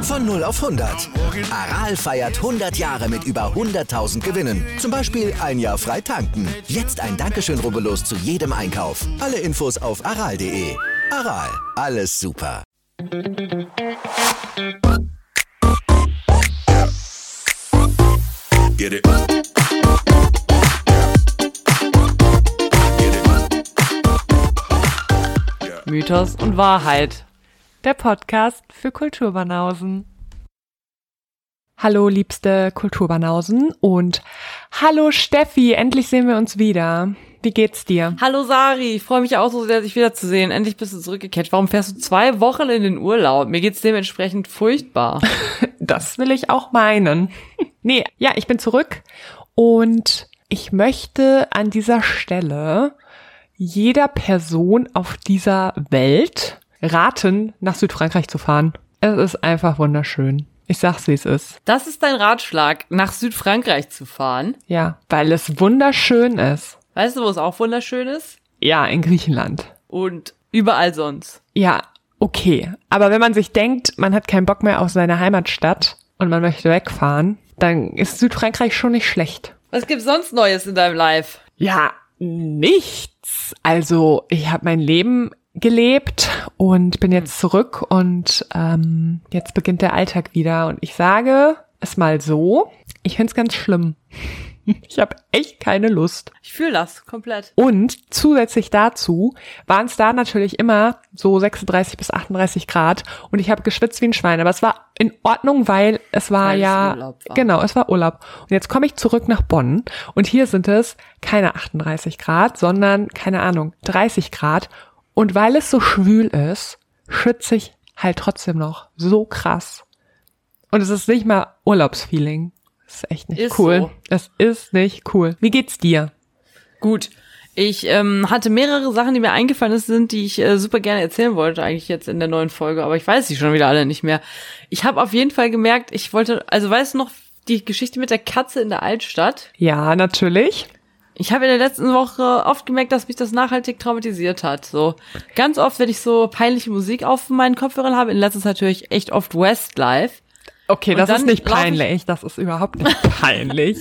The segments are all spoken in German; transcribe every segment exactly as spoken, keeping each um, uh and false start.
Von null auf hundert. Aral feiert hundert Jahre mit über hunderttausend Gewinnen. Zum Beispiel ein Jahr frei tanken. Jetzt ein Dankeschön, rubbellos zu jedem Einkauf. Alle Infos auf aral punkt de. Aral, alles super. Get it. Mythos und Wahrheit. Der Podcast für Kulturbanausen. Hallo liebste Kulturbanausen und hallo Steffi, endlich sehen wir uns wieder. Wie geht's dir? Hallo Sari, ich freue mich auch so sehr, dich wiederzusehen. Endlich bist du zurückgekehrt. Warum fährst du zwei Wochen in den Urlaub? Mir geht's dementsprechend furchtbar. Das will ich auch meinen. Nee, ja, ich bin zurück und ich möchte an dieser Stelle jeder Person auf dieser Welt raten, nach Südfrankreich zu fahren. Es ist einfach wunderschön. Ich sag's, wie es ist. Das ist dein Ratschlag, nach Südfrankreich zu fahren? Ja, weil es wunderschön ist. Weißt du, wo es auch wunderschön ist? Ja, in Griechenland. Und überall sonst. Ja, okay. Aber wenn man sich denkt, man hat keinen Bock mehr auf seine Heimatstadt und man möchte wegfahren, dann ist Südfrankreich schon nicht schlecht. Was gibt's sonst Neues in deinem Life? Ja, nichts. Also, ich habe mein Leben gelebt und bin jetzt zurück und ähm, jetzt beginnt der Alltag wieder. Und ich sage es mal so, ich find's ganz schlimm. Ich habe echt keine Lust. Ich fühle das komplett. Und zusätzlich dazu waren es da natürlich immer so sechsunddreißig bis achtunddreißig Grad und ich habe geschwitzt wie ein Schwein. Aber es war in Ordnung, weil es war Weil ja, es Urlaub war. Genau, es war Urlaub. Und jetzt komme ich zurück nach Bonn und hier sind es keine achtunddreißig Grad, sondern, keine Ahnung, dreißig Grad. Und weil es so schwül ist, schwitze ich halt trotzdem noch so krass. Und es ist nicht mal Urlaubsfeeling. Das ist echt nicht Ist cool. so. Es ist nicht cool. Wie geht's dir? Gut. Ich ähm, hatte mehrere Sachen, die mir eingefallen sind, die ich äh, super gerne erzählen wollte, eigentlich jetzt in der neuen Folge, aber ich weiß sie schon wieder alle nicht mehr. Ich habe auf jeden Fall gemerkt, ich wollte, also weißt du noch, die Geschichte mit der Katze in der Altstadt? Ja, natürlich. Ich habe in der letzten Woche oft gemerkt, dass mich das nachhaltig traumatisiert hat. So ganz oft, wenn ich so peinliche Musik auf meinen Kopfhörern habe, in letzter Zeit höre ich echt oft Westlife. Okay, Und das ist dann nicht lauf ich- peinlich. Das ist überhaupt nicht peinlich.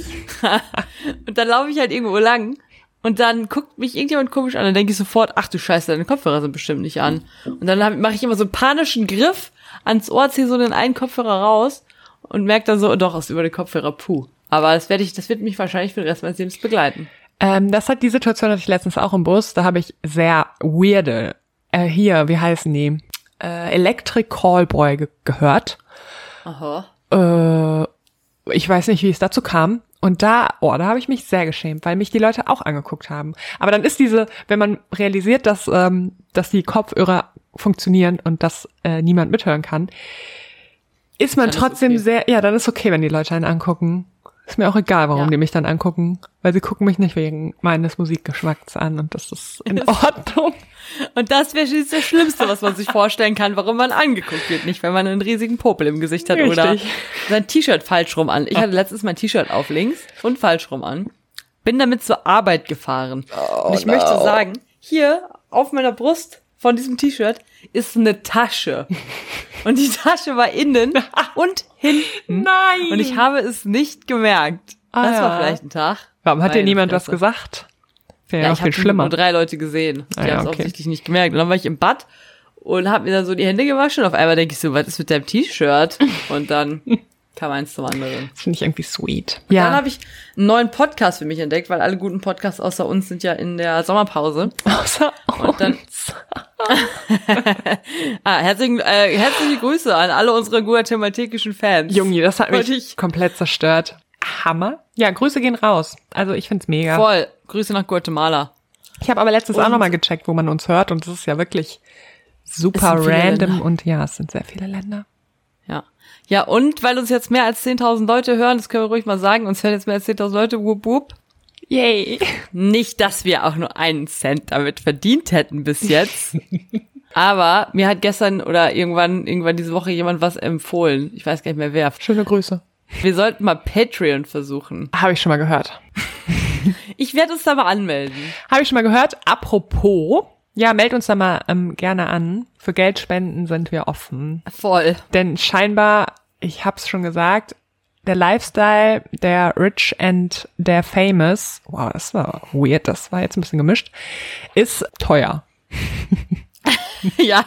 Und dann laufe ich halt irgendwo lang und dann guckt mich irgendjemand komisch an. Dann denke ich sofort, ach du Scheiße, deine Kopfhörer sind bestimmt nicht an. Und dann mache ich immer so einen panischen Griff ans Ohr, ziehe so den einen Kopfhörer raus und merke dann so, doch, ist über den Kopfhörer, puh. Aber das werde ich, das wird mich wahrscheinlich für den Rest meines Lebens begleiten. Ähm, das hat die Situation hatte ich letztens auch im Bus. Da habe ich sehr weirde, äh, hier, wie heißen die? Äh, Electric Callboy ge- gehört. Aha. Äh, ich weiß nicht, wie es dazu kam. Und da, oh, da habe ich mich sehr geschämt, weil mich die Leute auch angeguckt haben. Aber dann ist diese, wenn man realisiert, dass ähm, dass die Kopfhörer funktionieren und dass äh, niemand mithören kann, ist man Dann ist trotzdem okay. sehr, ja, dann ist okay, wenn die Leute einen angucken. Ist mir auch egal, warum Ja. die mich dann angucken, weil sie gucken mich nicht wegen meines Musikgeschmacks an und das ist in Ordnung. Und das wäre schließlich das Schlimmste, was man sich vorstellen kann, warum man angeguckt wird. Nicht, wenn man einen riesigen Popel im Gesicht hat oder Richtig. sein T-Shirt falsch rum an. Ich hatte letztens mein T-Shirt auf links und falsch rum an. Bin damit zur Arbeit gefahren. und ich möchte sagen, hier auf meiner Brust von diesem T-Shirt ist eine Tasche. Und die Tasche war innen und hinten. Nein! Und ich habe es nicht gemerkt. Ah, das ja. war vielleicht ein Tag. Warum hat dir Meine niemand was Fresse. gesagt? Wäre Ja, ja, ich noch viel habe schlimmer. nur drei Leute gesehen. Die Ah, ja, haben es okay. offensichtlich nicht gemerkt. Und dann war ich im Bad und habe mir dann so die Hände gewaschen. Und auf einmal denke ich so, was ist mit deinem T-Shirt? Und dann kam eins zum anderen. Das finde ich irgendwie sweet. Dann Ja, habe ich einen neuen Podcast für mich entdeckt, weil alle guten Podcasts außer uns sind ja in der Sommerpause. außer Und dann ah, herzlichen, äh, herzliche Grüße an alle unsere guatemaltekischen Fans. Junge, das hat Wollte mich ich- komplett zerstört. Hammer. Ja, Grüße gehen raus. Also ich find's mega. Voll. Grüße nach Guatemala. Ich habe aber letztens auch Und- nochmal gecheckt, wo man uns hört und das ist ja wirklich super Es sind viele random Länder. und ja, es sind sehr viele Länder. Ja. Ja, und weil uns jetzt mehr als zehntausend Leute hören, das können wir ruhig mal sagen, uns hören jetzt mehr als zehntausend Leute, wup wup. Yay. Nicht, dass wir auch nur einen Cent damit verdient hätten bis jetzt. Aber mir hat gestern oder irgendwann, irgendwann diese Woche jemand was empfohlen. Ich weiß gar nicht mehr wer. Schöne Grüße. Wir sollten mal Patreon versuchen. Habe ich schon mal gehört. Ich werde uns da mal anmelden. Habe ich schon mal gehört. Apropos, Ja, meld uns da mal ähm, gerne an. Für Geldspenden sind wir offen. Voll. Denn scheinbar, ich hab's schon gesagt, der Lifestyle der Rich and der Famous, wow, das war weird, das war jetzt ein bisschen gemischt, ist teuer. Ja.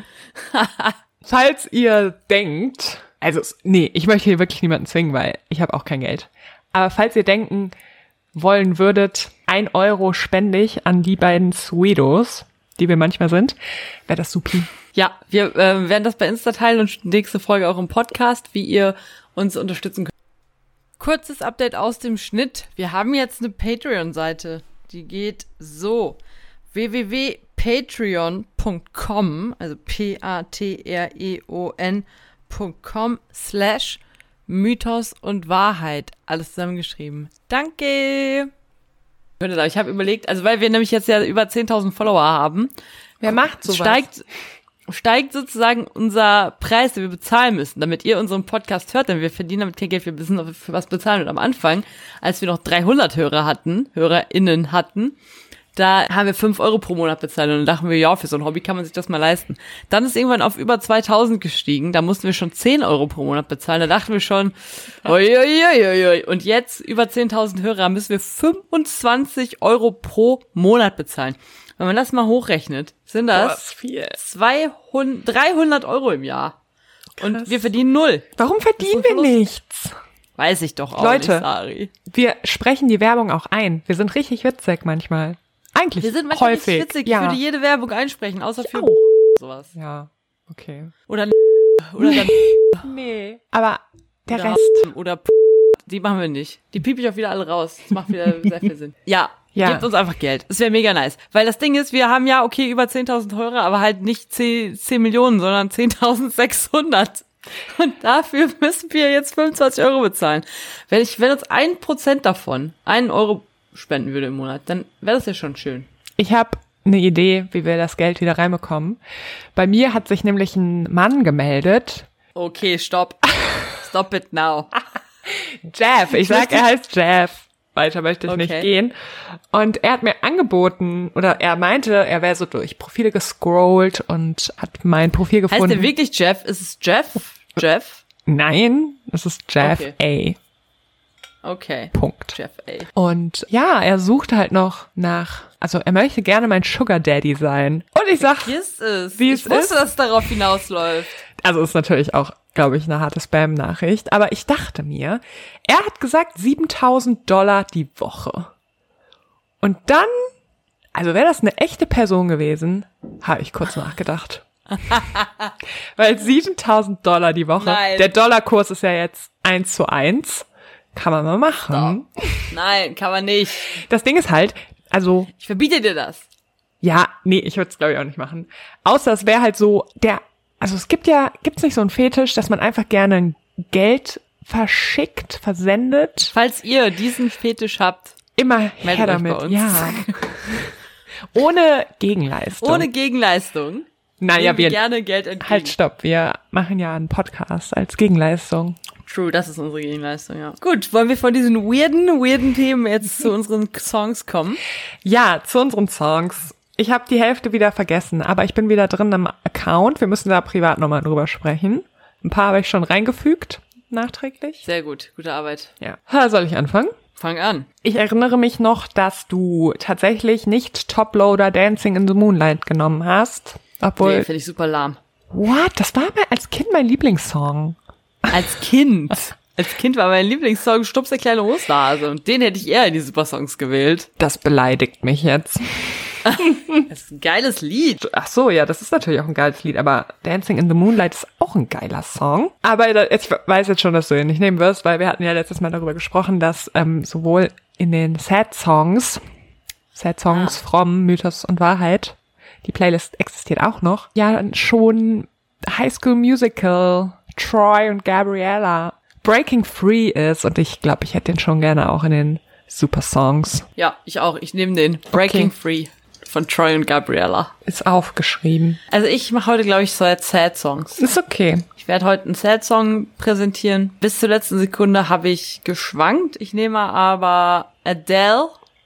Falls ihr denkt, also nee, ich möchte hier wirklich niemanden zwingen, weil ich habe auch kein Geld. Aber falls ihr denken wollen würdet, ein Euro spende ich an die beiden Sweetos, die wir manchmal sind, wäre das supi. Ja, wir äh, werden das bei Insta teilen und nächste Folge auch im Podcast, wie ihr uns unterstützen könnt. Kurzes Update aus dem Schnitt. Wir haben jetzt eine Patreon-Seite. Die geht so. w w w punkt patreon punkt com, also P A T R E O N Punkt com slash Mythos und Wahrheit. Alles zusammengeschrieben. Danke! Ich habe überlegt, also weil wir nämlich jetzt ja über zehntausend Follower haben. Wer macht sowas? Steigt, steigt sozusagen unser Preis, den wir bezahlen müssen, damit ihr unseren Podcast hört, denn wir verdienen damit kein Geld, wir müssen für was bezahlen. Und am Anfang, als wir noch dreihundert Hörer hatten, HörerInnen hatten, da haben wir fünf Euro pro Monat bezahlt und dann dachten wir, ja, für so ein Hobby kann man sich das mal leisten. Dann ist irgendwann auf über zweitausend gestiegen, da mussten wir schon zehn Euro pro Monat bezahlen, da dachten wir schon, oi, oi, oi, oi. Und jetzt über zehntausend Hörer müssen wir fünfundzwanzig Euro pro Monat bezahlen. Wenn man das mal hochrechnet, sind das viel. zweihundert, dreihundert Euro im Jahr. Krass. Und wir verdienen null. Warum verdienen wir nichts? Weiß ich doch auch Leute, nicht, Sari. Wir sprechen die Werbung auch ein. Wir sind richtig witzig manchmal. Eigentlich Wir sind manchmal häufig. richtig witzig. Ja. Ich würde jede Werbung einsprechen, außer Ich für auch. sowas. Ja, okay. Oder oder dann Nee. Aber der oder, Rest. oder die machen wir nicht. Die piep ich auch wieder alle raus. Das macht wieder sehr viel Sinn. Ja, Ja. gebt uns einfach Geld. Das wäre mega nice. Weil das Ding ist, wir haben ja, okay, über zehntausend Hörer, aber halt nicht zehn Millionen, sondern zehntausendsechshundert. Und dafür müssen wir jetzt fünfundzwanzig Euro bezahlen. Wenn ich, wenn uns ein Prozent davon einen Euro spenden würde im Monat, dann wäre das ja schon schön. Ich habe eine Idee, wie wir das Geld wieder reinbekommen. Bei mir hat sich nämlich ein Mann gemeldet. Okay, stopp. Stop it now. Jeff, ich sag, er heißt Jeff. Weiter möchte ich Okay. nicht gehen. Und er hat mir angeboten, oder er meinte, er wäre so durch Profile gescrollt und hat mein Profil gefunden. Heißt der wirklich Jeff? Ist es Jeff? Jeff? Nein, es ist Jeff Okay. A. Okay. Punkt. Jeff A. Und ja, er sucht halt noch nach, also er möchte gerne mein Sugar Daddy sein. Und ich sag, Ist es. Wie ich es wusste, ist. dass es darauf hinausläuft. also ist natürlich auch, glaube ich, eine harte Spam-Nachricht. Aber ich dachte mir, er hat gesagt siebentausend Dollar die Woche. Und dann, also wäre das eine echte Person gewesen, habe ich kurz nachgedacht. Weil siebentausend Dollar die Woche, Nein. der Dollarkurs ist ja jetzt eins zu eins, kann man mal machen. Nein, kann man nicht. Das Ding ist halt, also, Ich verbiete dir das. ja, nee, ich würde es glaube ich auch nicht machen. Außer es wäre halt so, der, also es gibt ja, gibt's nicht so einen Fetisch, dass man einfach gerne Geld verschickt, versendet? Falls ihr diesen Fetisch habt, Immer Meldet her euch damit, bei uns. ja. Ohne Gegenleistung. ohne Gegenleistung, naja, nehmen wir wir, gerne Geld entgegen. halt stopp, wir machen ja einen Podcast als Gegenleistung. True, das ist unsere Gegenleistung, ja. Gut, wollen wir von diesen weirden, weirden Themen jetzt zu unseren Songs kommen? Ja, zu unseren Songs. Ich habe die Hälfte wieder vergessen, aber ich bin wieder drin im Account. Wir müssen da privat nochmal drüber sprechen. Ein paar habe ich schon reingefügt, nachträglich. Sehr gut, gute Arbeit. Ja. Ha, soll ich anfangen? Fang an. Ich erinnere mich noch, dass du tatsächlich nicht Toploader Dancing in the Moonlight genommen hast. Obwohl, Nee, finde ich super lahm. what? Das war mal als Kind mein Lieblingssong. Als Kind. Als Kind war mein Lieblingssong Stups der kleine Osterhase und den hätte ich eher in die Supersongs gewählt. Das beleidigt mich jetzt. Das ist ein geiles Lied. Ach so, ja, das ist natürlich auch ein geiles Lied, aber Dancing in the Moonlight ist auch ein geiler Song. Aber da- ich weiß jetzt schon, dass du ihn nicht nehmen wirst, weil wir hatten ja letztes Mal darüber gesprochen, dass ähm, sowohl in den Sad Songs, Sad Songs Ah. from Mythos und Wahrheit, die Playlist existiert auch noch, ja schon High School Musical, Troy und Gabriella, Breaking Free ist und ich glaube, ich hätte den schon gerne auch in den Super Songs. Ja, ich auch. Ich nehme den. Breaking Okay. Free von Troy und Gabriella. Ist aufgeschrieben. Also ich mache heute, glaube ich, so Sad Songs. Ist okay. Ich werde heute einen Sad Song präsentieren. Bis zur letzten Sekunde habe ich geschwankt. Ich nehme aber Adele,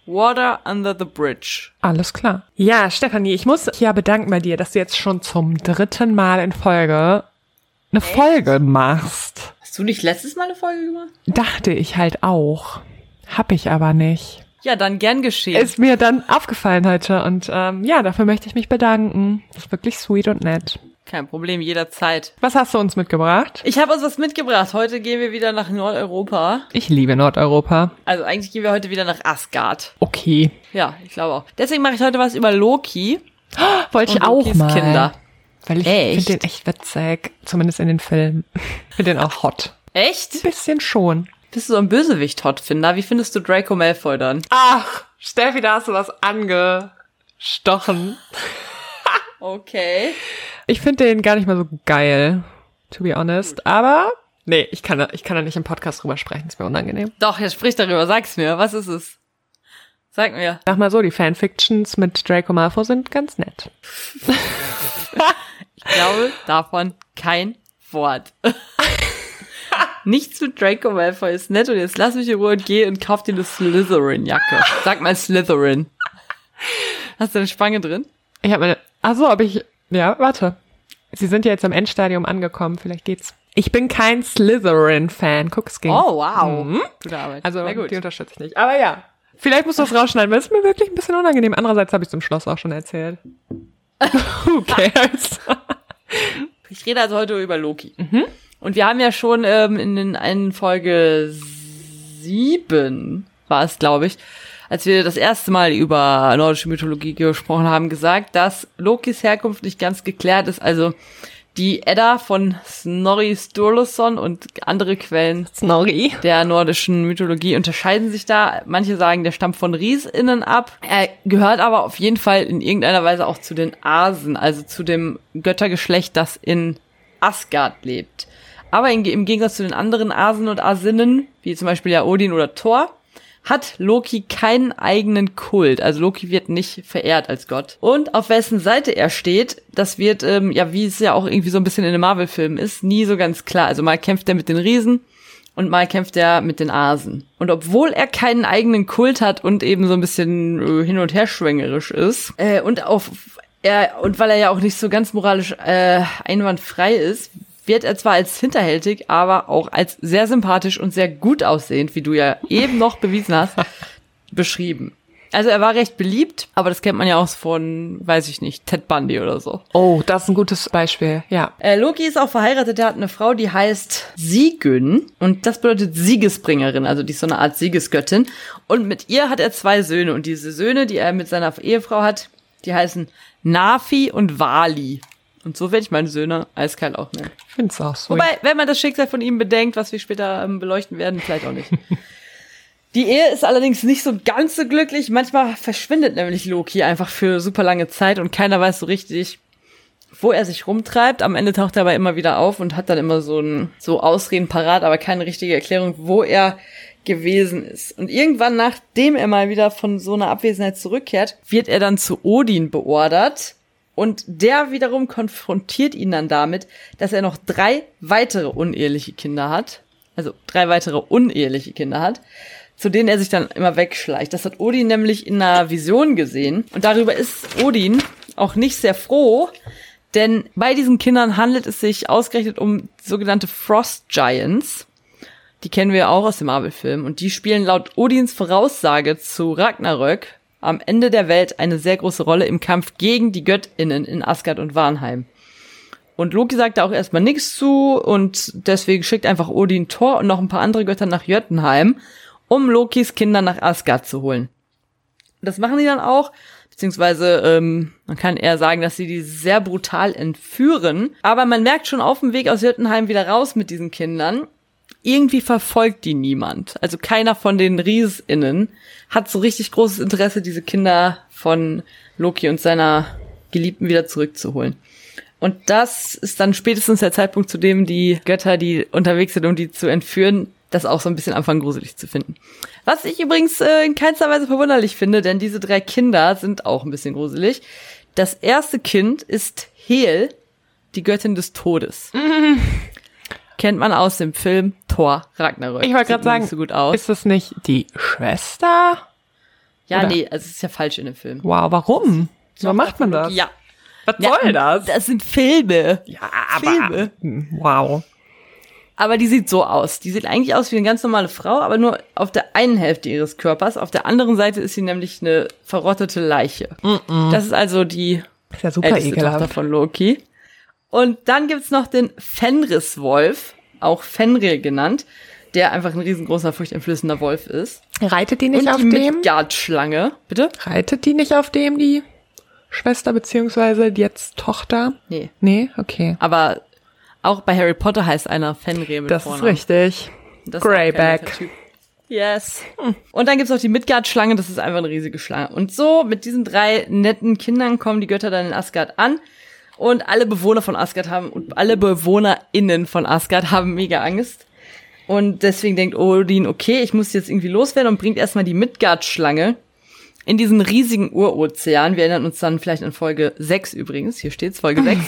Water Under the Bridge. Alles klar. Ja, Stefanie, ich muss mich ja bedanken bei dir, dass du jetzt schon zum dritten Mal in Folge eine Echt? Folge machst. Hast du nicht letztes Mal eine Folge gemacht? Dachte ich halt auch. Hab ich aber nicht. Ja, dann gern geschehen. Ist mir dann aufgefallen heute und ähm, ja, dafür möchte ich mich bedanken. Das ist wirklich sweet und nett. Kein Problem, jederzeit. Was hast du uns mitgebracht? Ich habe uns was mitgebracht. Heute gehen wir wieder nach Nordeuropa. Ich liebe Nordeuropa. Also eigentlich gehen wir heute wieder nach Asgard. Okay. Ja, ich glaube auch. Deswegen mache ich heute was über Loki. Oh, wollte ich auch mal. Kinder. Weil ich finde den echt witzig. Zumindest in den Filmen. Ich finde den auch hot. Echt? Ein bisschen schon. Bist du so ein Bösewicht-Hot-Finder? Wie findest du Draco Malfoy dann? Ach, Steffi, da hast du was angestochen. Okay. Ich finde den gar nicht mal so geil, to be honest. Aber, nee, ich kann da, ich kann da nicht im Podcast drüber sprechen, ist mir unangenehm. Doch, jetzt sprich darüber, sag's mir. Was ist es? Sag mir. Sag mal so, die Fanfictions mit Draco Malfoy sind ganz nett. Ich glaube, davon kein Wort. Nichts mit Draco Malfoy ist nett und jetzt lass mich in Ruhe und geh und kauf dir eine Slytherin-Jacke. Sag mal Slytherin. Hast du eine Spange drin? Ich habe meine, ach so, ob ich, ja, warte. Sie sind ja jetzt am Endstadium angekommen, vielleicht geht's. Ich bin kein Slytherin-Fan. Guck, es ging. Oh, wow. Mhm. Gute Arbeit. Also, Na gut. Die unterstütze ich nicht. Aber ja, vielleicht musst du das rausschneiden, weil es ist mir wirklich ein bisschen unangenehm. Andererseits habe ich es im Schloss auch schon erzählt. Who cares? Ich rede also heute über Loki. Mhm. Und wir haben ja schon ähm, in, in, in Folge sieben, war es, glaube ich, als wir das erste Mal über nordische Mythologie gesprochen haben, gesagt, dass Lokis Herkunft nicht ganz geklärt ist. Also die Edda von Snorri Sturluson und andere Quellen Snorri. der nordischen Mythologie unterscheiden sich da. Manche sagen, der stammt von RiesInnen ab. Er gehört aber auf jeden Fall in irgendeiner Weise auch zu den Asen, also zu dem Göttergeschlecht, das in Asgard lebt. Aber im Gegensatz zu den anderen Asen und Asinnen, wie zum Beispiel ja Odin oder Thor, hat Loki keinen eigenen Kult. Also Loki wird nicht verehrt als Gott. Und auf wessen Seite er steht, das wird, ähm, ja, wie es ja auch irgendwie so ein bisschen in den Marvel-Filmen ist, nie so ganz klar. Also mal kämpft er mit den Riesen und mal kämpft er mit den Asen. Und obwohl er keinen eigenen Kult hat und eben so ein bisschen äh, hin- und her schwängerisch ist, äh, und auf er und weil er ja auch nicht so ganz moralisch äh, einwandfrei ist, wird er zwar als hinterhältig, aber auch als sehr sympathisch und sehr gut aussehend, wie du ja eben noch bewiesen hast, beschrieben. Also er war recht beliebt, aber das kennt man ja auch von, weiß ich nicht, Ted Bundy oder so. Oh, das ist ein gutes Beispiel, ja. Äh, Loki ist auch verheiratet, er hat eine Frau, die heißt Sigyn und das bedeutet Siegesbringerin, also die ist so eine Art Siegesgöttin. Und mit ihr hat er zwei Söhne und diese Söhne, die er mit seiner Ehefrau hat, die heißen Nafi und Vali. Und so werde ich meine Söhne eiskalt auch nennen. Ich finde es auch so. Wobei, wenn man das Schicksal von ihm bedenkt, was wir später ähm, beleuchten werden, vielleicht auch nicht. Die Ehe ist allerdings nicht so ganz so glücklich. Manchmal verschwindet nämlich Loki einfach für super lange Zeit und keiner weiß so richtig, wo er sich rumtreibt. Am Ende taucht er aber immer wieder auf und hat dann immer so ein so Ausreden parat, aber keine richtige Erklärung, wo er gewesen ist. Und irgendwann, nachdem er mal wieder von so einer Abwesenheit zurückkehrt, wird er dann zu Odin beordert. Und der wiederum konfrontiert ihn dann damit, dass er noch drei weitere uneheliche Kinder hat. Also drei weitere uneheliche Kinder hat, zu denen er sich dann immer wegschleicht. Das hat Odin nämlich in einer Vision gesehen. Und darüber ist Odin auch nicht sehr froh, denn bei diesen Kindern handelt es sich ausgerechnet um sogenannte Frost Giants. Die kennen wir auch aus dem Marvel-Film. Und die spielen laut Odins Voraussage zu Ragnarök am Ende der Welt eine sehr große Rolle im Kampf gegen die GöttInnen in Asgard und Valheim. Und Loki sagt da auch erstmal nichts zu und deswegen schickt einfach Odin Thor und noch ein paar andere Götter nach Jötunheim, um Lokis Kinder nach Asgard zu holen. Das machen die dann auch, beziehungsweise ähm, man kann eher sagen, dass sie die sehr brutal entführen. Aber man merkt schon auf dem Weg aus Jötunheim wieder raus mit diesen Kindern, irgendwie verfolgt die niemand. Also keiner von den RiesInnen hat so richtig großes Interesse, diese Kinder von Loki und seiner Geliebten wieder zurückzuholen. Und das ist dann spätestens der Zeitpunkt, zu dem die Götter, die unterwegs sind, um die zu entführen, das auch so ein bisschen anfangen gruselig zu finden. Was ich übrigens äh, in keinster Weise verwunderlich finde, denn diese drei Kinder sind auch ein bisschen gruselig. Das erste Kind ist Hel, die Göttin des Todes. Mhm. Kennt man aus dem Film Thor Ragnarök. Ich wollte gerade sagen, so gut aus. Ist das nicht die Schwester? Ja, Oder? nee, also es ist ja falsch in dem Film. Wow, warum? So Doch, macht man das? Ja. Was ja, soll das? Das sind Filme. Ja, Filme. aber wow. Aber die sieht so aus. Die sieht eigentlich aus wie eine ganz normale Frau, aber nur auf der einen Hälfte ihres Körpers. Auf der anderen Seite ist sie nämlich eine verrottete Leiche. Mm-mm. Das ist also die ist ja super älteste ekelhaft. Tochter von Loki. Und dann gibt's noch den Fenriswolf, auch Fenrir genannt, der einfach ein riesengroßer, furchteinflößender Wolf ist. Reitet die nicht Und auf die dem? Midgard-Schlange. Bitte? Reitet die nicht auf dem, die Schwester beziehungsweise die jetzt Tochter? Nee. Nee? Okay. Aber auch bei Harry Potter heißt einer Fenrir mit Das Vornamen. ist richtig. Das ist auch kein Greyback. netter Typ. Yes. Und dann gibt's auch die Midgard-Schlange, das ist einfach eine riesige Schlange. Und so, mit diesen drei netten Kindern kommen die Götter dann in Asgard an. Und alle Bewohner von Asgard haben, und alle BewohnerInnen von Asgard haben mega Angst. Und deswegen denkt Odin, okay, ich muss jetzt irgendwie loswerden und bringt erstmal die Midgard-Schlange in diesen riesigen Urozean. Wir erinnern uns dann vielleicht an Folge sechs übrigens. Hier steht's, Folge sechs.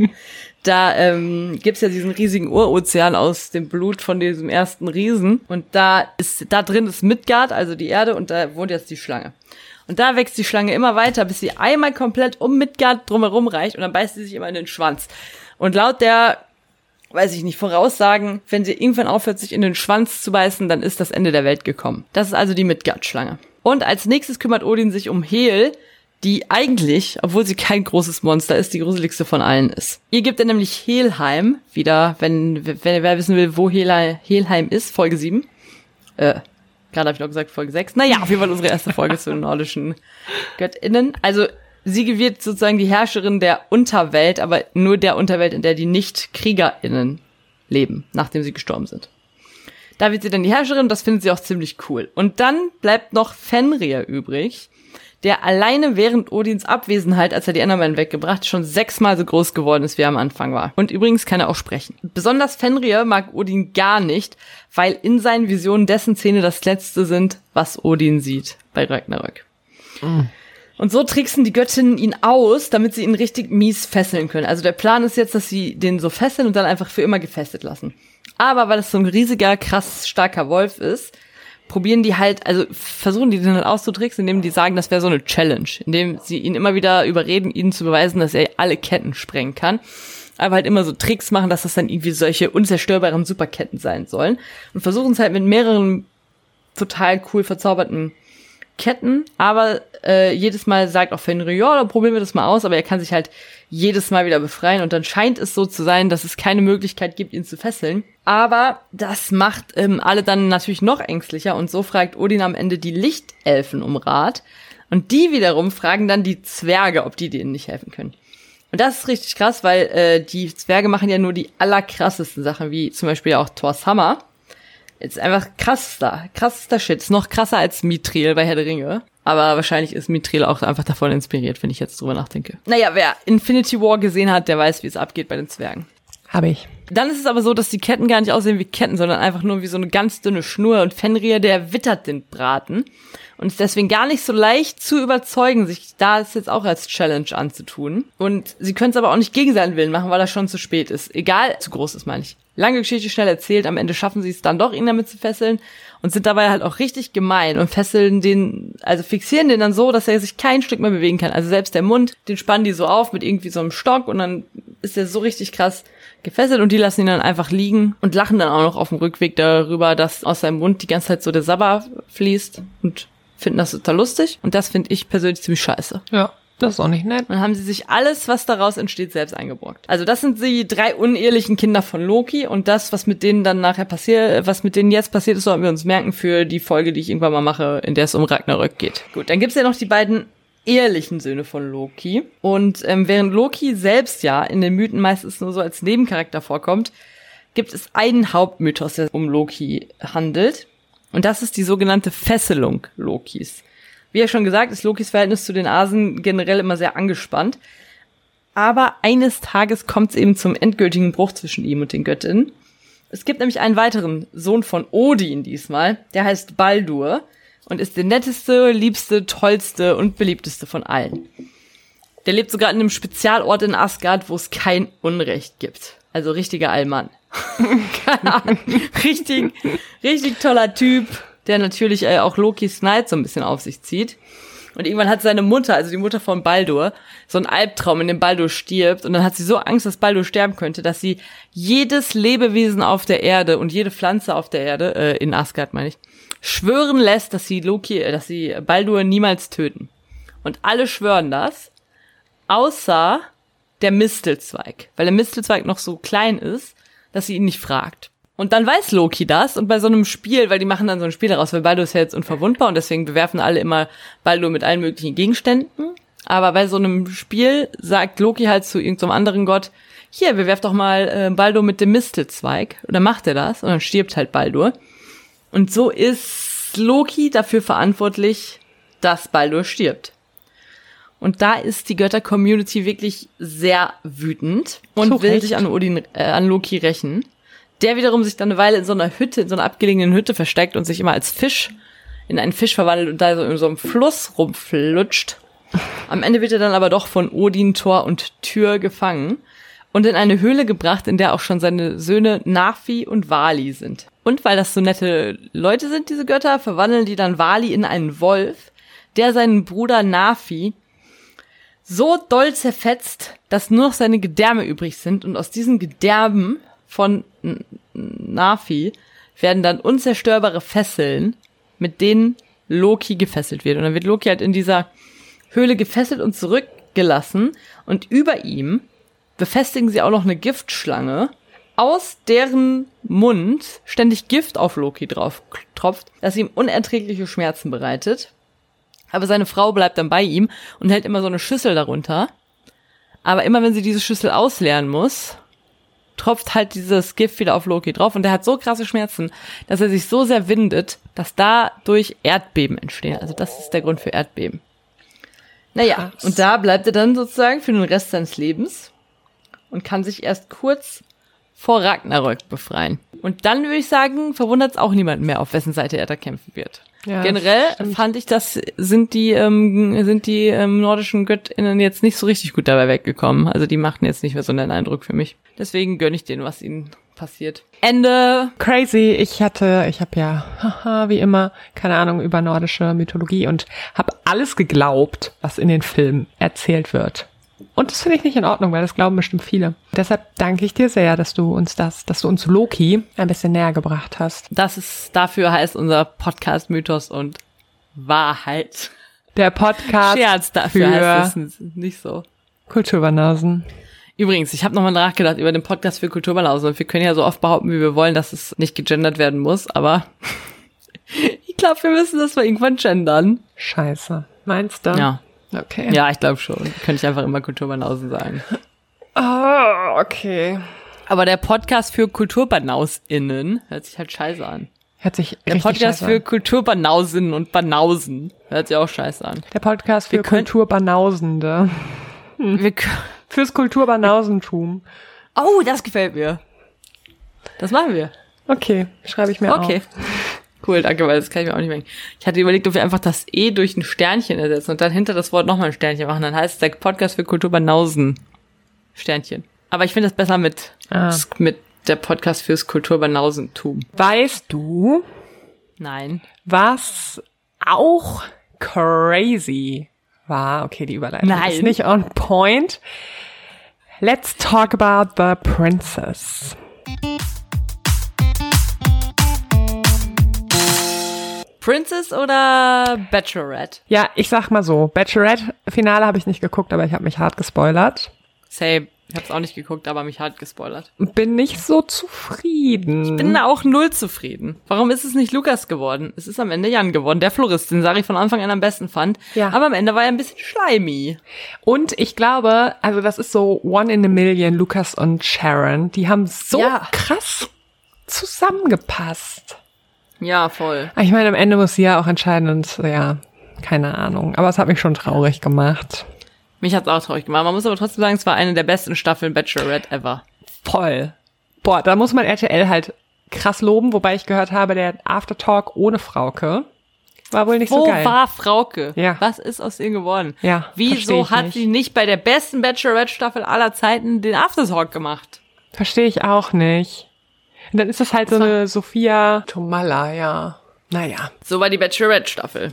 Da ähm, gibt's ja diesen riesigen Urozean aus dem Blut von diesem ersten Riesen. Und da ist, da drin ist Midgard, also die Erde, und da wohnt jetzt die Schlange. Und da wächst die Schlange immer weiter, bis sie einmal komplett um Midgard drumherum reicht und dann beißt sie sich immer in den Schwanz. Und laut der, weiß ich nicht, Voraussagen, wenn sie irgendwann aufhört, sich in den Schwanz zu beißen, dann ist das Ende der Welt gekommen. Das ist also die Midgard-Schlange. Und als nächstes kümmert Odin sich um Hel, die eigentlich, obwohl sie kein großes Monster ist, die gruseligste von allen ist. Ihr gibt er nämlich Helheim wieder, wenn, wenn wer wissen will, wo Helheim, Helheim ist, Folge sieben. Äh, gerade habe ich noch gesagt Folge sechs. Naja, auf jeden Fall unsere erste Folge zu den nordischen GöttInnen. Also sie wird sozusagen die Herrscherin der Unterwelt, aber nur der Unterwelt, in der die Nicht-KriegerInnen leben, nachdem sie gestorben sind. Da wird sie dann die Herrscherin, das findet sie auch ziemlich cool. Und dann bleibt noch Fenrir übrig, der alleine während Odins Abwesenheit, als er die Endermen weggebracht, schon sechsmal so groß geworden ist, wie er am Anfang war. Und übrigens kann er auch sprechen. Besonders Fenrir mag Odin gar nicht, weil in seinen Visionen dessen Zähne das Letzte sind, was Odin sieht bei Ragnarök. Mhm. Und so tricksen die Göttinnen ihn aus, damit sie ihn richtig mies fesseln können. Also der Plan ist jetzt, dass sie den so fesseln und dann einfach für immer gefesselt lassen. Aber weil es so ein riesiger, krass starker Wolf ist, probieren die halt, also versuchen die den halt auszutricksen, indem die sagen, das wäre so eine Challenge, indem sie ihn immer wieder überreden, ihnen zu beweisen, dass er alle Ketten sprengen kann. Aber halt immer so Tricks machen, dass das dann irgendwie solche unzerstörbaren Superketten sein sollen. Und versuchen es halt mit mehreren total cool verzauberten Ketten, aber äh, jedes Mal sagt auch Fenrir, ja, dann probieren wir das mal aus, aber er kann sich halt jedes Mal wieder befreien und dann scheint es so zu sein, dass es keine Möglichkeit gibt, ihn zu fesseln. Aber das macht ähm, alle dann natürlich noch ängstlicher und so fragt Odin am Ende die Lichtelfen um Rat und die wiederum fragen dann die Zwerge, ob die denen nicht helfen können. Und das ist richtig krass, weil äh, die Zwerge machen ja nur die allerkrassesten Sachen, wie zum Beispiel auch Thors Hammer. Ist einfach krassester, krassester Shit. Ist noch krasser als Mithril bei Herr der Ringe. Aber wahrscheinlich ist Mithril auch einfach davon inspiriert, wenn ich jetzt drüber nachdenke. Naja, wer Infinity War gesehen hat, der weiß, wie es abgeht bei den Zwergen. Habe ich. Dann ist es aber so, dass die Ketten gar nicht aussehen wie Ketten, sondern einfach nur wie so eine ganz dünne Schnur. Und Fenrir, der wittert den Braten. Und ist deswegen gar nicht so leicht zu überzeugen, sich da es jetzt auch als Challenge anzutun. Und sie können es aber auch nicht gegen seinen Willen machen, weil er schon zu spät ist. Egal, zu groß ist, meine ich. Lange Geschichte schnell erzählt, am Ende schaffen sie es dann doch, ihn damit zu fesseln und sind dabei halt auch richtig gemein und fesseln den, also fixieren den dann so, dass er sich kein Stück mehr bewegen kann. Also selbst der Mund, den spannen die so auf mit irgendwie so einem Stock und dann ist er so richtig krass gefesselt und die lassen ihn dann einfach liegen und lachen dann auch noch auf dem Rückweg darüber, dass aus seinem Mund die ganze Zeit so der Sabber fließt und finden das total lustig und das finde ich persönlich ziemlich scheiße. Ja. Das ist auch nicht nett. Dann haben sie sich alles, was daraus entsteht, selbst eingebrockt. Also das sind die drei unehelichen Kinder von Loki und das, was mit denen dann nachher passiert, was mit denen jetzt passiert ist, sollten wir uns merken für die Folge, die ich irgendwann mal mache, in der es um Ragnarök geht. Gut, dann gibt's ja noch die beiden ehelichen Söhne von Loki und ähm, während Loki selbst ja in den Mythen meistens nur so als Nebencharakter vorkommt, gibt es einen Hauptmythos, der um Loki handelt und das ist die sogenannte Fesselung Lokis. Wie ja schon gesagt, ist Lokis Verhältnis zu den Asen generell immer sehr angespannt. Aber eines Tages kommt es eben zum endgültigen Bruch zwischen ihm und den Göttinnen. Es gibt nämlich einen weiteren Sohn von Odin diesmal, der heißt Baldur und ist der netteste, liebste, tollste und beliebteste von allen. Der lebt sogar in einem Spezialort in Asgard, wo es kein Unrecht gibt. Also richtiger Allmann. Keine Ahnung. Richtig, richtig toller Typ. der natürlich äh, auch Lokis Neid so ein bisschen auf sich zieht. Und irgendwann hat seine Mutter, also die Mutter von Baldur, so einen Albtraum, in dem Baldur stirbt. Und dann hat sie so Angst, dass Baldur sterben könnte, dass sie jedes Lebewesen auf der Erde und jede Pflanze auf der Erde, äh, in Asgard meine ich, schwören lässt, dass sie Loki, äh, dass sie Baldur niemals töten. Und alle schwören das, außer der Mistelzweig. Weil der Mistelzweig noch so klein ist, dass sie ihn nicht fragt. Und dann weiß Loki das und bei so einem Spiel, weil die machen dann so ein Spiel daraus, weil Baldur ist ja jetzt unverwundbar und deswegen bewerfen alle immer Baldur mit allen möglichen Gegenständen. Aber bei so einem Spiel sagt Loki halt zu irgendeinem anderen Gott, hier, bewerf doch mal äh, Baldur mit dem Mistelzweig. Und dann macht er das und dann stirbt halt Baldur. Und so ist Loki dafür verantwortlich, dass Baldur stirbt. Und da ist die Götter-Community wirklich sehr wütend und Zu will Recht. sich an Odin, äh, an Loki rächen. Der wiederum sich dann eine Weile in so einer Hütte, in so einer abgelegenen Hütte versteckt und sich immer als Fisch in einen Fisch verwandelt und da so in so einem Fluss rumflutscht. Am Ende wird er dann aber doch von Odin, Thor und Tyr gefangen und in eine Höhle gebracht, in der auch schon seine Söhne Nafi und Vali sind. Und weil das so nette Leute sind, diese Götter, verwandeln die dann Vali in einen Wolf, der seinen Bruder Nafi so doll zerfetzt, dass nur noch seine Gedärme übrig sind und aus diesen Gedärmen von Nafi werden dann unzerstörbare Fesseln, mit denen Loki gefesselt wird. Und dann wird Loki halt in dieser Höhle gefesselt und zurückgelassen. Und über ihm befestigen sie auch noch eine Giftschlange, aus deren Mund ständig Gift auf Loki drauf tropft, das ihm unerträgliche Schmerzen bereitet. Aber seine Frau bleibt dann bei ihm und hält immer so eine Schüssel darunter. Aber immer wenn sie diese Schüssel ausleeren muss, tropft halt dieses Gift wieder auf Loki drauf und der hat so krasse Schmerzen, dass er sich so sehr windet, dass dadurch Erdbeben entstehen. Also das ist der Grund für Erdbeben. Naja, Krass. und da bleibt er dann sozusagen für den Rest seines Lebens und kann sich erst kurz vor Ragnarök befreien. Und dann würde ich sagen, verwundert es auch niemanden mehr, auf wessen Seite er da kämpfen wird. Ja, Generell stimmt. fand ich, das sind die ähm, sind die ähm, nordischen GöttInnen jetzt nicht so richtig gut dabei weggekommen. Also die machten jetzt nicht mehr so einen Eindruck für mich. Deswegen gönne ich denen, was ihnen passiert. Ende. Crazy. Ich hatte, ich habe ja, haha, wie immer, keine Ahnung über nordische Mythologie und habe alles geglaubt, was in den Filmen erzählt wird. Und das finde ich nicht in Ordnung, weil das glauben bestimmt viele. Deshalb danke ich dir sehr, dass du uns das, dass du uns Loki ein bisschen näher gebracht hast. Das ist, dafür heißt unser Podcast Mythos und Wahrheit. Der Podcast Scherz, dafür für heißt es nicht so. Kulturbanausen. Übrigens, ich habe nochmal nachgedacht über den Podcast für Kulturbanausen und wir können ja so oft behaupten, wie wir wollen, dass es nicht gegendert werden muss, aber ich glaube, wir müssen das mal irgendwann gendern. Scheiße. Meinst du? Ja. Okay. Ja, ich glaube schon. Könnte ich einfach immer Kulturbanausen sagen. Ah, okay. Aber der Podcast für KulturbanauSinnen hört sich halt scheiße an. Hört sich Der richtig Podcast scheiße für an. Kulturbanausinnen und Banausen hört sich auch scheiße an. Der Podcast für Wir können- Kulturbanausende. Wir k- Fürs Kulturbanausentum. oh, das gefällt mir. Das machen wir. Okay, schreibe ich mir Okay. auf. Cool, danke, weil das kann ich mir auch nicht merken. Ich hatte überlegt, ob wir einfach das E durch ein Sternchen ersetzen und dann hinter das Wort nochmal ein Sternchen machen. Dann heißt es der Podcast für Kulturbanausen. Sternchen. Aber ich finde das besser mit, Ah. mit der Podcast fürs Kulturbanausentum. Weißt du, Nein. was auch crazy war? Okay, die Überleitung Nein. ist nicht on point. Let's talk about the princess. Princess oder Bachelorette? Ja, ich sag mal so, Bachelorette-Finale habe ich nicht geguckt, aber ich habe mich hart gespoilert. Same. Ich hab's auch nicht geguckt, aber mich hart gespoilert. Bin nicht so zufrieden. Bin auch null zufrieden. Warum ist es nicht Lukas geworden? Es ist am Ende Jan geworden, der Florist, den Sari von Anfang an am besten fand. Ja. Aber am Ende war er ein bisschen schleimig. Und ich glaube, also das ist so One in a Million, Lucas und Sharon, die haben so Ja. krass zusammengepasst. Ja, voll. Ich meine, am Ende muss sie ja auch entscheiden und ja, keine Ahnung. Aber es hat mich schon traurig gemacht. Mich hat's auch traurig gemacht. Man muss aber trotzdem sagen, es war eine der besten Staffeln Bachelorette ever. Voll. Boah, da muss man R T L halt krass loben, wobei ich gehört habe, der Aftertalk ohne Frauke war wohl nicht Wo so geil. war Frauke? Ja. Was ist aus ihr geworden? Ja, versteh Wieso ich hat nicht. sie nicht bei der besten Bachelorette-Staffel aller Zeiten den Aftertalk gemacht? Verstehe ich auch nicht. Und dann ist das halt so eine Sophia Tomalla, ja. Naja, So war die Bachelorette-Staffel.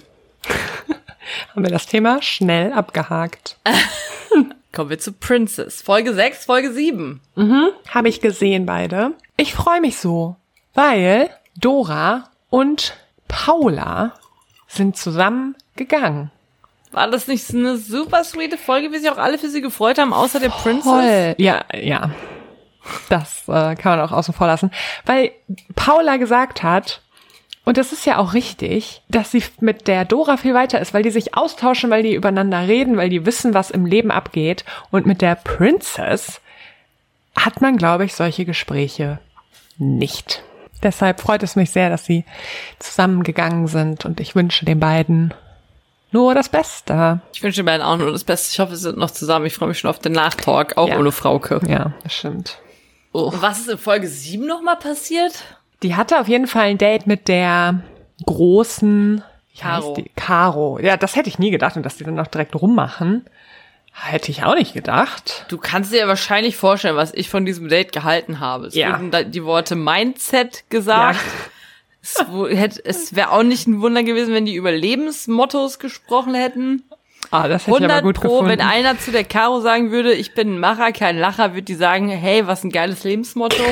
haben wir das Thema schnell abgehakt. Kommen wir zu Princess. Folge sechs, Folge sieben. Mhm, habe ich gesehen beide. Ich freue mich so, weil Dora und Paula sind zusammen gegangen. War das nicht so eine super sweete Folge, wie sich auch alle für sie gefreut haben, außer der Princess? Voll. Ja, ja. Das äh, kann man auch außen vor lassen. Weil Paula gesagt hat, und das ist ja auch richtig, dass sie mit der Dora viel weiter ist, weil die sich austauschen, weil die übereinander reden, weil die wissen, was im Leben abgeht. Und mit der Princess hat man, glaube ich, solche Gespräche nicht. Deshalb freut es mich sehr, dass sie zusammengegangen sind und ich wünsche den beiden nur das Beste. Ich wünsche den beiden auch nur das Beste. Ich hoffe, sie sind noch zusammen. Ich freue mich schon auf den Nachtalk, auch Ja. ohne Frauke. Ja, das stimmt. Oh. Und was ist in Folge sieben nochmal passiert? Die hatte auf jeden Fall ein Date mit der großen wie Caro. heißt die? Caro. Ja, das hätte ich nie gedacht und dass die dann auch direkt rummachen. Hätte ich auch nicht gedacht. Du kannst dir ja wahrscheinlich vorstellen, was ich von diesem Date gehalten habe. Es Ja. wurden da die Worte Mindset gesagt. Es, wo- hätte- es wäre auch nicht ein Wunder gewesen, wenn die über Lebensmottos gesprochen hätten. Ah, das hätte ich aber hundert gut Pro, gefunden. wenn einer zu der Caro sagen würde, ich bin ein Macher, kein Lacher, würde die sagen, hey, was ein geiles Lebensmotto.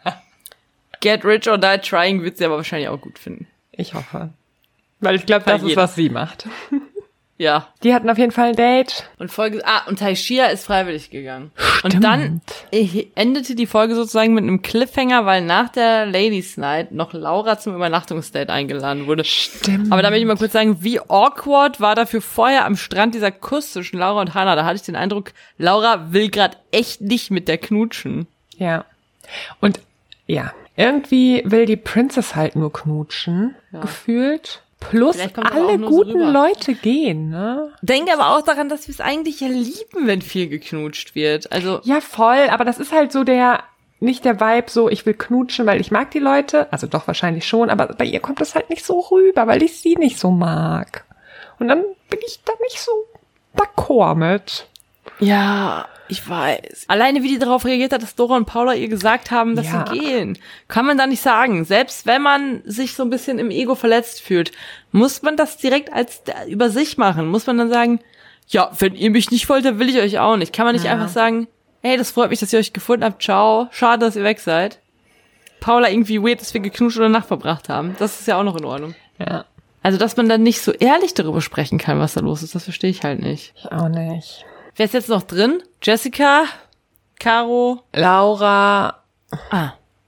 Get rich or die trying, wird sie aber wahrscheinlich auch gut finden. Ich hoffe. Weil ich glaube, das ist, jeder. was sie macht. Ja. Die hatten auf jeden Fall ein Date. Und Folge, ah, und Taishia ist freiwillig gegangen. Und dann äh, endete die Folge sozusagen mit einem Cliffhanger, weil nach der Ladies Night noch Laura zum Übernachtungsdate eingeladen wurde. Stimmt. Aber da möchte ich mal kurz sagen, wie awkward war dafür vorher am Strand dieser Kuss zwischen Laura und Hannah. Da hatte ich den Eindruck, Laura will gerade echt nicht mit der knutschen. Ja. Und ja, irgendwie will die Princess halt nur knutschen, gefühlt. Plus Vielleicht kommt aber auch alle nur so guten rüber. Leute gehen, ne? Denke aber auch daran, dass wir es eigentlich ja lieben, wenn viel geknutscht wird. Also, Ja, voll, aber das ist halt so der, nicht der Vibe so, ich will knutschen, weil ich mag die Leute. Also doch wahrscheinlich schon, aber bei ihr kommt das halt nicht so rüber, weil ich sie nicht so mag. Und dann bin ich da nicht so d'accord mit. ja, ich weiß. Alleine wie die darauf reagiert hat, dass Dora und Paula ihr gesagt haben, dass Ja. sie gehen. Kann man da nicht sagen. Selbst wenn man sich so ein bisschen im Ego verletzt fühlt, muss man das direkt als über sich machen. Muss man dann sagen, ja, wenn ihr mich nicht wollt, dann will ich euch auch nicht. Kann man nicht Ja. einfach sagen, hey, das freut mich, dass ihr euch gefunden habt. Ciao. Schade, dass ihr weg seid. Paula irgendwie weird, dass wir geknutscht oder Nacht verbracht haben. Das ist ja auch noch in Ordnung. Ja, Also, dass man dann nicht so ehrlich darüber sprechen kann, was da los ist, das verstehe ich halt nicht. ich auch nicht. Wer ist jetzt noch drin? Jessica, Caro, Laura ah,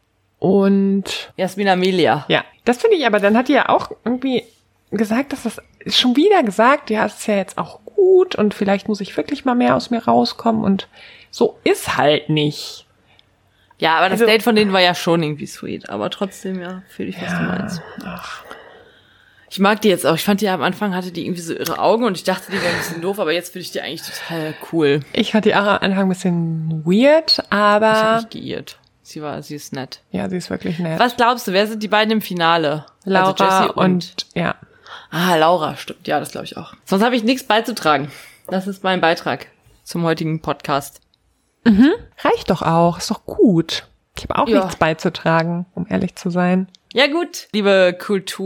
und Jasmin Amelia. ja, das finde ich aber, dann hat die ja auch irgendwie gesagt, dass das schon wieder gesagt, ja, es ist ja jetzt auch gut und vielleicht muss ich wirklich mal mehr aus mir rauskommen und so ist halt nicht. Ja, aber das Also- Date von denen war ja schon irgendwie sweet. Aber trotzdem, ja, fühle ich, was du meinst. Ach, Ich mag die jetzt auch. Ich fand die am Anfang hatte die irgendwie so ihre Augen und ich dachte, die wären ein bisschen doof, aber jetzt finde ich die eigentlich total cool. ich fand die auch am Anfang ein bisschen weird, Ich aber habe mich geirrt. Sie war, sie ist nett. ja, sie ist wirklich nett. Was glaubst du, wer sind die beiden im Finale? Laura also Jessie und, und ja, Ah, Laura, stimmt. Ja, das glaube ich auch. Sonst habe ich nichts beizutragen. Das ist mein Beitrag zum heutigen Podcast. reicht doch auch, ist doch gut. Ich habe auch Ja. nichts beizutragen, um ehrlich zu sein. Ja gut, liebe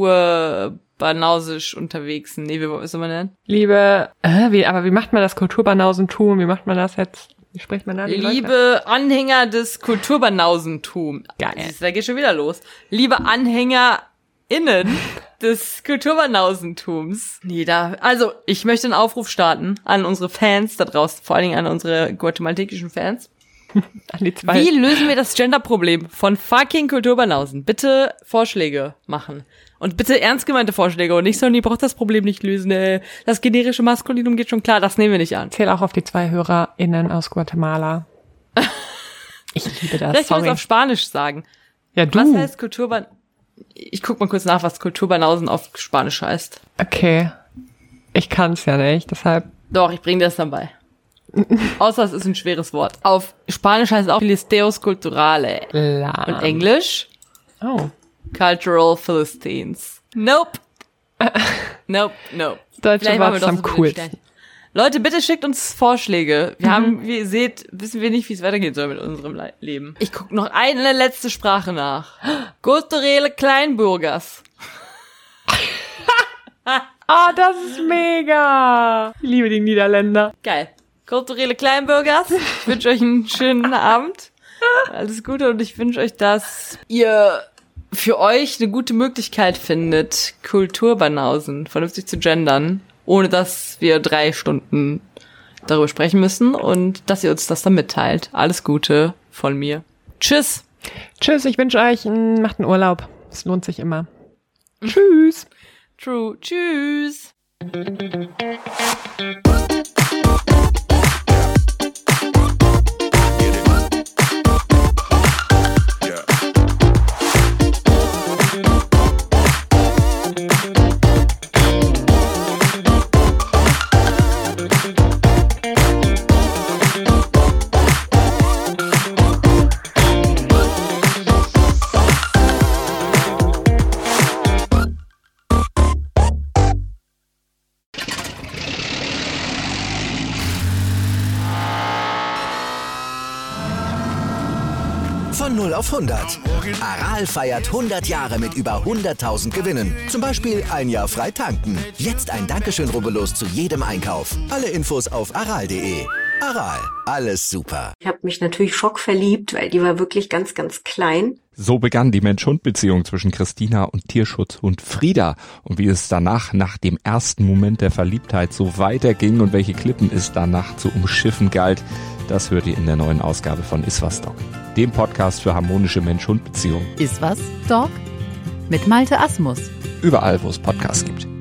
Kulturbanausisch unterwegs. Nee, wie soll man nennen? Liebe, äh, wie, aber wie macht man das Kulturbanausentum? Wie macht man das jetzt? Wie spricht man da die Leute? Liebe Anhänger des Kulturbanausentum. Geil. Siehst du, da geht schon wieder los. Liebe AnhängerInnen des Kulturbanausentums. Nee, da, also, ich möchte einen Aufruf starten an unsere Fans da draußen, vor allen Dingen an unsere guatemaltekischen Fans. An die zwei. Wie lösen wir das Gender-Problem von fucking Kulturbanausen? Bitte Vorschläge machen. Und bitte ernst gemeinte Vorschläge und nicht so, ihr braucht das Problem nicht lösen. Äh, das generische Maskulinum geht schon klar, das nehmen wir nicht an. Zähl auch auf die zwei HörerInnen aus Guatemala. Ich liebe das, Vielleicht können wir sorry. es auf Spanisch sagen. Ja, du. Was heißt Kulturban... Ich guck mal kurz nach, was Kulturbanausen auf Spanisch heißt. Okay. Ich kann's ja nicht, deshalb. Doch, ich bring dir das dann bei. Außer es ist ein schweres Wort. Auf Spanisch heißt es auch Filisteos Culturale. La. Und Englisch? Oh. Cultural Philistines. Nope. Nope, nope. Deutsche Vielleicht machen wir Wörter das am mit den coolsten. Sternchen. Leute, bitte schickt uns Vorschläge. Wir Mhm. haben, wie ihr seht, wissen wir nicht, wie es weitergehen soll mit unserem Le- Leben. Ich guck noch eine letzte Sprache nach. Kulturelle Kleinbürgers. Ah, das ist mega. Ich liebe die Niederländer. Geil. Kulturelle Kleinbürgers. Ich wünsche euch einen schönen Abend. Alles Gute und ich wünsche euch, dass ihr für euch eine gute Möglichkeit findet, Kulturbanausen vernünftig zu gendern, ohne dass wir drei Stunden darüber sprechen müssen und dass ihr uns das dann mitteilt. Alles Gute von mir. Tschüss. Tschüss, ich wünsche euch, macht einen Urlaub. Es lohnt sich immer. Tschüss. True. Tschüss. Von null auf hundert. Aral feiert hundert Jahre mit über hunderttausend Gewinnen. Zum Beispiel ein Jahr frei tanken. Jetzt ein Dankeschön, rubbellos zu jedem Einkauf. Alle Infos auf aral punkt de. Aral, alles super. Ich habe mich natürlich schockverliebt, weil die war wirklich ganz, ganz klein. So begann die Mensch-Hund-Beziehung zwischen Christina und Tierschutzhund Frieda. Und wie es danach, nach dem ersten Moment der Verliebtheit, so weiterging und welche Klippen es danach zu umschiffen galt, das hört ihr in der neuen Ausgabe von Iswas Dog, dem Podcast für harmonische Mensch-Hund-Beziehungen. Iswas Dog? Mit Malte Asmus. Überall, wo es Podcasts gibt.